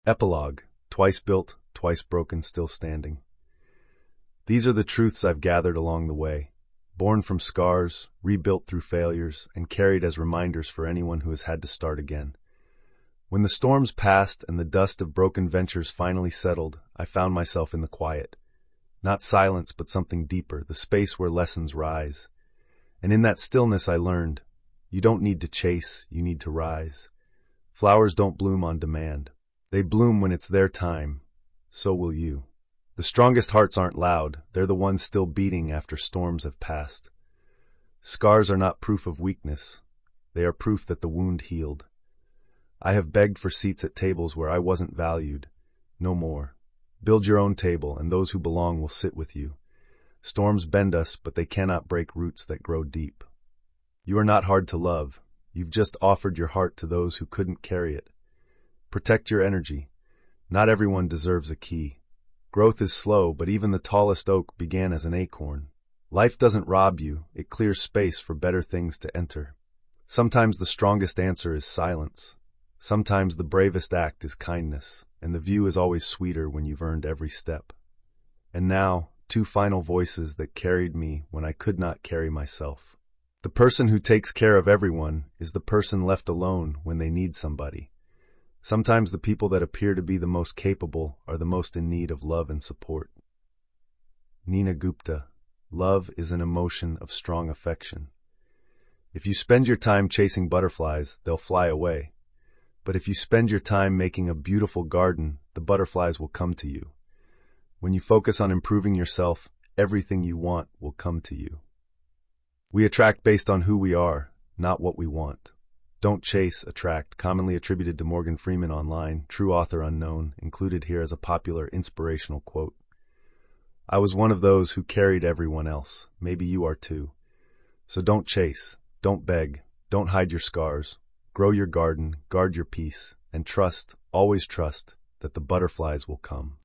Epilogue. Twice built, twice broken, still standing. These are the truths I've gathered along the way, born from scars, rebuilt through failures, and carried as reminders for anyone who has had to start again. When the storms passed and the dust of broken ventures finally settled, I found myself in the quiet. Not silence, but something deeper, the space where lessons rise. And in that stillness I learned, you don't need to chase, you need to rise. Flowers don't bloom on demand. They bloom when it's their time. So will you. The strongest hearts aren't loud, they're the ones still beating after storms have passed. Scars are not proof of weakness. They are proof that the wound healed. I have begged for seats at tables where I wasn't valued. No more. Build your own table, and those who belong will sit with you. Storms bend us, but they cannot break roots that grow deep. You are not hard to love. You've just offered your heart to those who couldn't carry it. Protect your energy. Not everyone deserves a key. Growth is slow, but even the tallest oak began as an acorn. Life doesn't rob you, it clears space for better things to enter. Sometimes the strongest answer is silence. Sometimes the bravest act is kindness, and the view is always sweeter when you've earned every step. And now, two final voices that carried me when I could not carry myself. The person who takes care of everyone is the person left alone when they need somebody. Sometimes the people that appear to be the most capable are the most in need of love and support. Nina Gupta. Love is an emotion of strong affection. If you spend your time chasing butterflies, they'll fly away. But if you spend your time making a beautiful garden, the butterflies will come to you. When you focus on improving yourself, everything you want will come to you. We attract based on who we are, not what we want. Don't chase, attract, commonly attributed to Morgan Freeman online, true author unknown, included here as a popular inspirational quote. I was one of those who carried everyone else. Maybe you are too. So don't chase, don't beg, don't hide your scars. Grow your garden, guard your peace, and trust, always trust, that the butterflies will come.